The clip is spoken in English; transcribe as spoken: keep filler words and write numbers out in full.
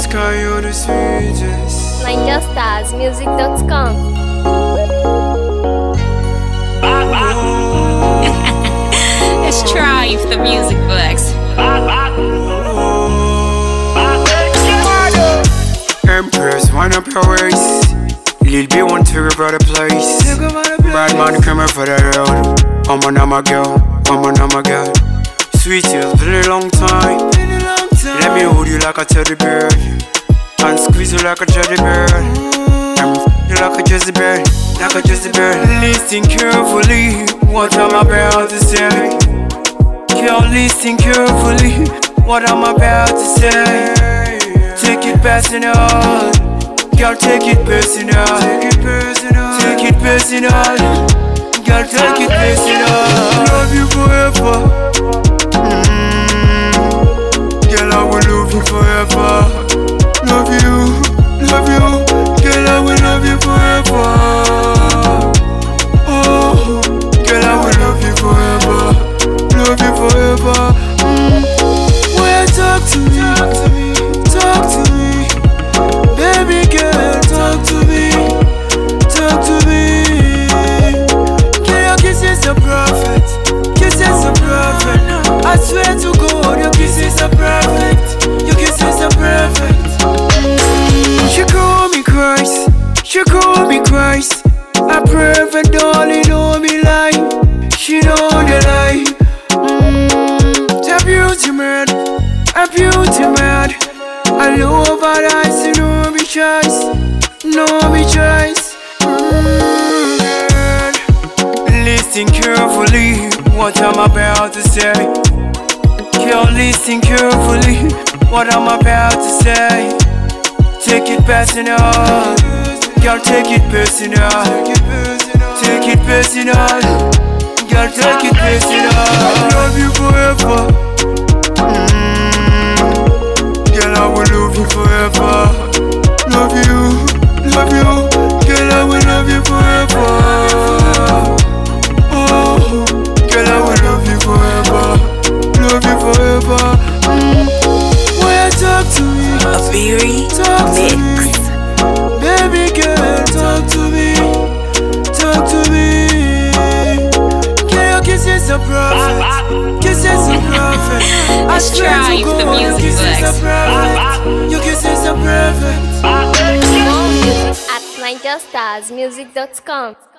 Sky, you're the sweetest. niger stars music dot com. Let's try if the music flex. Empress, wind up your waist. Lil B want to rip out the place. Bad man coming for the road. I'm on my girl, I'm on my girl. Sweet years, been a long time. Let me hold you like a teddy bear and squeeze you like a teddy bear. I'm you like a Jezebel, like a Jezebel. Listen carefully, what I'm about to say. Girl, listen carefully, what I'm about to say. Take it personal, girl, take it personal. Take it personal, take it personal. Girl, take it personal. Love you forever. Mm. Girl, I will love you forever. Love you, love you. Girl, I will love you forever. Oh, girl, I will love you forever. Love you forever. Mm. Well, talk to me, talk to me, talk to me. Baby girl, talk to me, talk to me. Girl, your kisses are perfect, kisses are perfect. I swear to God, your kisses are perfect, your kisses are perfect. Mm. She call me Christ, she call me Christ. A perfect darling, know me lie, she know the lie. Mm. A beauty man, a beauty man. I love her eyes, you know me choice, know me choice. Mm, girl. Listen carefully, what I'm about to say. Girl, listen carefully, what I'm about to say. Take it personal, girl, take it personal. Take it personal, girl, take it personal. I love you forever. Girl, I will love you forever. Love you, love you. Girl, I will love you forever. Oh, girl, I will love you forever. Love you forever. Mm. Well, talk to me. A very Talk to mix. me. Baby girl, talk to me. Talk to me. Girl, your kisses are perfect. Kisses are perfect. I Let's swear try to if the God, your music kisses flex. are perfect. Your kisses are perfect. More music at niger stars music dot com.